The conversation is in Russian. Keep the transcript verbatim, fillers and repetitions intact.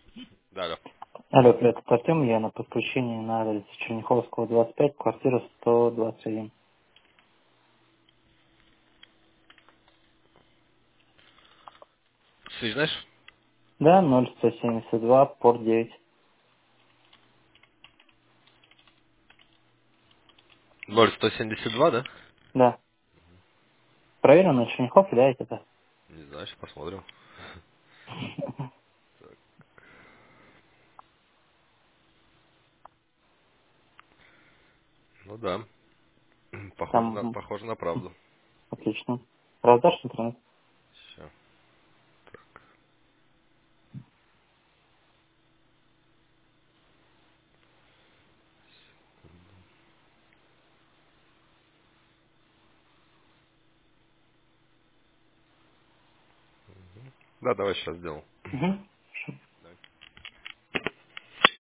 Да, да. Алло, привет, это Артем, я на подключении на адрес Черняховского, двадцать пять, квартира сто двадцать один. Связь знаешь? Да, ноль сто семьдесят два, порт девять. ноль сто семьдесят два, да? Да. Проверил на Черняхов, да, это? Не знаю, сейчас посмотрим. Ну да. Похоже на, Там, похоже на правду. отлично. Раздашь интернет? Все. Да, давай сейчас сделал. Угу.